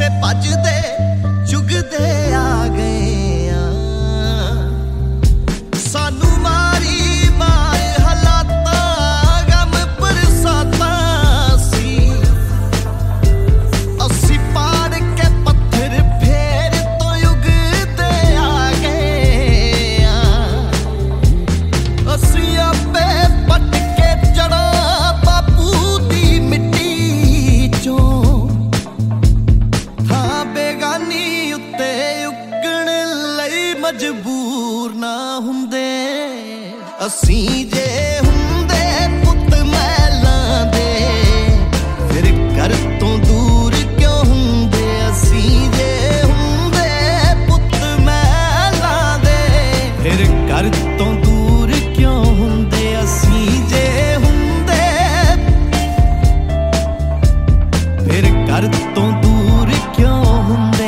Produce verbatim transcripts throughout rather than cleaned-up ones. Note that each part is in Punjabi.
ਪਿੱਛੇ ਭੱਜਦੇ ਚੁਗਦੇ ਆ ਗਏ ਆ ਸਾਨੂੰ ਮਾਰੀ ਮਾਰ ਹਾਲਾਤਾਂ ਗਮ ਬਰਸਾਤਾਂ ਸੀ ਅਸੀਂ ਪਾੜ ਕੇ ਪੱਥਰ ਫੇਰ ਤੋਂ ਉਗਦੇ ਆ ਗਏ ਆ ਅਸੀਂ ਆਪੇ ਪੱਟ ਕੇ ਜੜਾਂ ਬਾਪੂ ਦੀ ਮਿੱਟੀ ਚੋਂ ਥਾਂ ਬੇਗਾਨੀ ਉੱਤੇ ਉੱਗਣ ਲਈ ਮਜਬੂਰ ਨਾ ਹੁੰਦੇ ਅਸੀਂ ਜੇ ਹੁੰਦੇ ਪੁੱਤ ਮਹਿਲਾਂ ਦੇ ਫਿਰ ਘਰ ਤੋਂ ਦੂਰ ਕਿਉਂ ਹੁੰਦੇ ਅਸੀਂ ਜੇ ਹੁੰਦੇ ਪੁੱਤ ਮਹਿਲਾਂ ਦੇ ਫਿਰ ਘਰ ਤੋਂ ਦੂਰ ਕਿਉਂ ਹੁੰਦੇ ਅਸੀਂ ਜੇ ਹੁੰਦੇ ਫਿਰ ਘਰ ਤੋਂ ਦੂਰ ਕਿਉਂ ਹੁੰਦੇ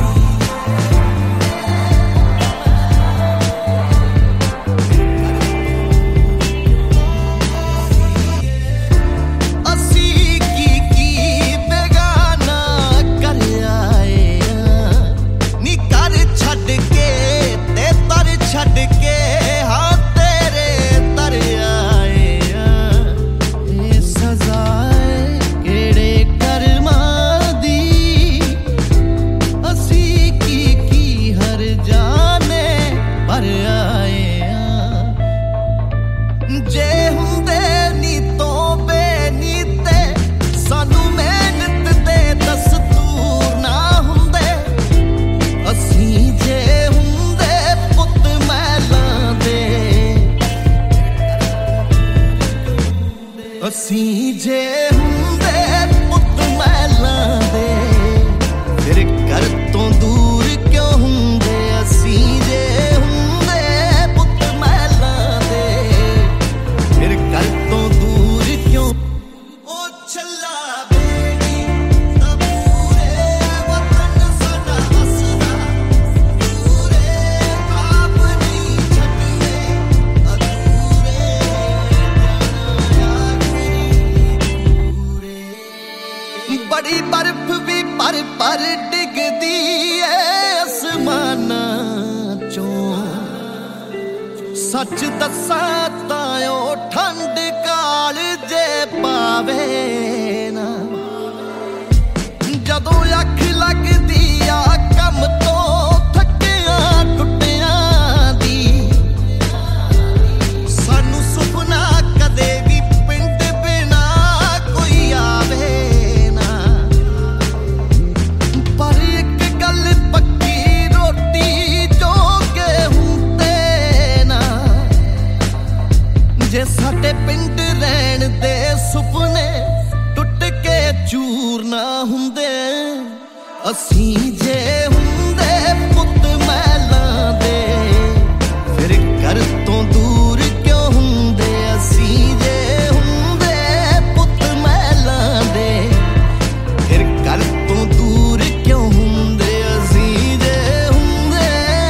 ਅਸੀਂ ਕੀ ਕੀ ਬੇਗਾਨਾ ਕਰ ਆਏ ਆ ਨੀ ਘਰ ਛੱਡ ਕੇ ਤੇ ਤਰ ਛੱਡ ਕੇ ਹਾਂ ਤੇਰੇ ਤਰ ਆਏ ਆ ਇਹ ਸਜ਼ਾ ਏ ਕਿਹੜੇ ਕਰਮਾਂ ਦੀ ਅਸੀਂ ਕੀ ਕੀ ਹਰ ਜਾਣੇ ਭਰ ਆਏ ਆ ਜੇ ਹੁੰਦੇ ਨੀ ਤੋਂ ਬੇਨੀਤੇ ਸਾਨੂੰ ਮਿਹਨਤ ਦੇ ਦਸਤੂਰ ਨਾ ਹੁੰਦੇ ਅਸੀਂ ਜੇ ਹੁੰਦੇ ਪੁੱਤ ਮਹਿਲਾਂ ਦੇ ਅਸੀਂ ਜੇ ਹੁੰਦੇ ਪੁੱਤ ਮਹਿਲਾਂ ਦੇ ਫਿਰ ਘਰ ਤੋਂ ਦੂਰ ਕਿਉਂ ਹੁੰਦੇ ਅਸੀਂ ਜੇ ਹੁੰਦੇ ਪੁੱਤ ਮਹਿਲਾਂ ਦੇ ਫਿਰ ਘਰ ਤੋਂ ਦੂਰ ਕਿਉਂ ਉਹ ਛੱਲਾ ਬੇੜੀ ਤਾਂ ਪੂਰੇ ਵਤਨ ਸਾਡਾ ਵਸਦਾ ਪੂਰੇ ਆਪ ਨਹੀਂ ਛੱਡਦੇ ਅਧੂਰੇ ਜਾਣਾ ਪੂਰੇ ਬੜੀ ਬਰਫ਼ ਵੀ ਪਰ ਪਰ ਡਿੱਗਦੀ ਏ ਅਸਮਾਨਾਂ ਚੋਂ ਸੱਚ ਦੱਸਾਂ ਤਾਂ ਉਹ ਠੰਡ ਕਾਲ ਜੇ ਪਾਵੇ ਨਾ ਜਦੋਂ ਅੱਖ ਲੱਗਦੀ ਆ ਕੰਮ ਤੋਂ ਥੱਕਿਆਂ ਟੁੱਟਿਆਂ ਦੀ ਸਾਨੂੰ ਸੁਪਨਾ ਕਦੇ ਵੀ ਪਿੰਡ ਬਿਨਾ ਕੋਈ ਆਵੇ ਨਾ ਪਰ ਇੱਕ ਗੱਲ ਪੱਕੀ ਰੋਟੀ ਜੋਗੇ ਹੁੰਦੇ ਨਾ ਜੇ ਸਾਡੇ ਪਿੰਡ ਰਹਿਣ ਦੇ ਸੁਪਨੇ ਟੁੱਟ ਕੇ ਚੂਰ ਨਾ ਹੁੰਦੇ ਅਸੀਂ ਜੇ ਹੁੰਦੇ ਪੁੱਤ ਮਹਿਲਾਂ ਦੇ ਫਿਰ ਘਰ ਤੋਂ ਦੂਰ ਕਿਉਂ ਹੁੰਦੇ ਅਸੀਂ ਜੇ ਹੁੰਦੇ ਪੁੱਤ ਮਹਿਲਾਂ ਦੇ ਫਿਰ ਘਰ ਤੋਂ ਦੂਰ ਕਿਉਂ ਹੁੰਦੇ ਅਸੀਂ ਜੇ ਹੁੰਦੇ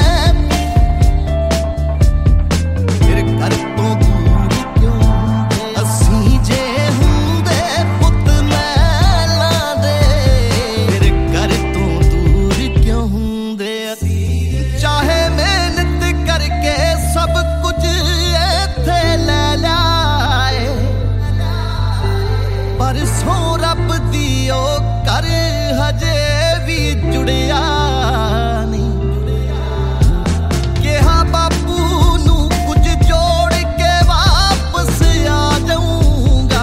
ਫਿਰ ਘਰ ਤੋਂ ਦੂਰ ਕਿਉਂ ਹੁੰਦੇ ਅਸੀਂ ਜੇ ਹੁੰਦੇ ਪੁੱਤ ਮਹਿਲਾਂ ਦੇ ਫਿਰ ਘਰ ਤੋਂ ਦੂਰ ਕਿਉਂ ਹੁੰਦੇ ਚਾਹੇ ਮਿਹਨਤ ਕਰਕੇ ਸਭ ਕੁਝ ਇੱਥੇ ਲੈ ਲਾਏ ਪਰ ਸੋ ਰੱਬ ਦੀ ਉਹ ਕਰ ਹਜੇ ਵੀ ਜੁੜਿਆ ਨਹੀਂ ਕਿਹਾ ਬਾਪੂ ਨੂੰ ਕੁਝ ਜੋੜ ਕੇ ਵਾਪਸ ਆ ਜਾਊਂਗਾ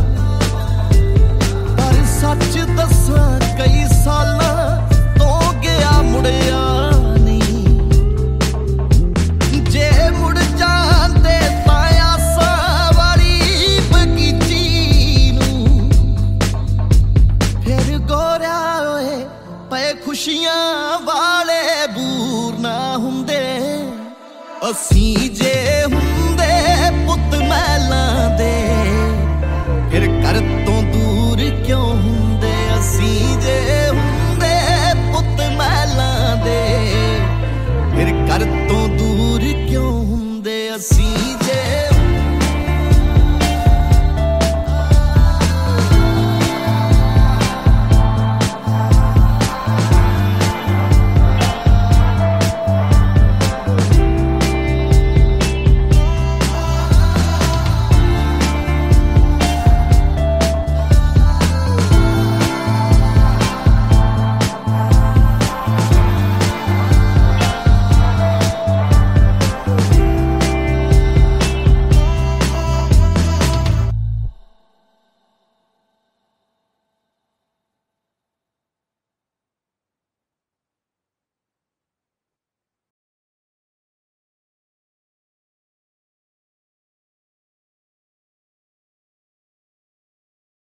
ਪਰ ਸੱਚ ਦੱਸਾਂ ਕਈ ਸਾਲਾਂ ਤੋਂ ਗਿਆ ਮੁੜਿਆ ਨਹੀਂ ਜੇ ਮੁੜ ਜਾਂਦੇ ਤਾਂ ਆਸਾਂ ਵਾਲੀ ਬਗੀਚੀ ਨੂੰ ਫਿਰ ਗੋਰਿਆ ਓਏ ਪਏ ਖੁਸ਼ੀਆਂ ਵਾਲੇ ਬੂਰ ਨਾ ਹੁੰਦੇ ਅਸੀਂ ਜੇ ਹੁੰਦੇ ਪੁੱਤ ਮਹਿਲਾਂ ਦੇ ਫਿਰ ਘਰ ਤੋਂ ਦੂਰ ਕਿਉਂ ਹੁੰਦੇ ਅਸੀਂ ਜੇ